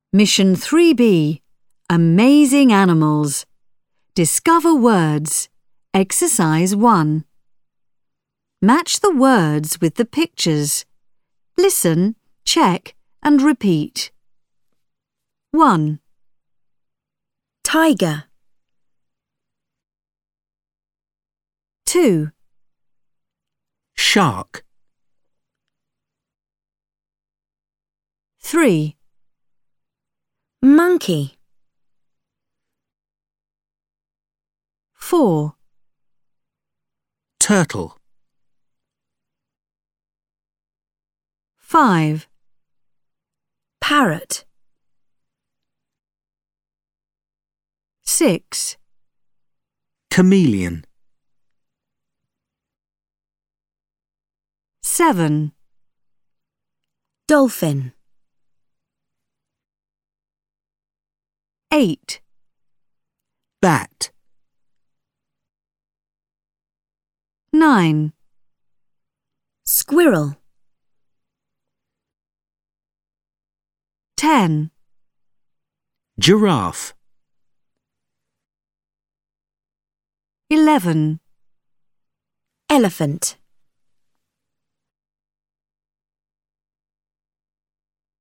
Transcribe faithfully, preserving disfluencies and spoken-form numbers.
Mission three B. Amazing Animals. Discover words. Exercise one. Match the words with the pictures. Listen, check and repeat. one. Tiger. two. Shark. three. Monkey. four. Turtle. five. Parrot. six. Chameleon. seven. Dolphin. eight. Bat. nine. Squirrel. ten. Giraffe. eleven. Elephant.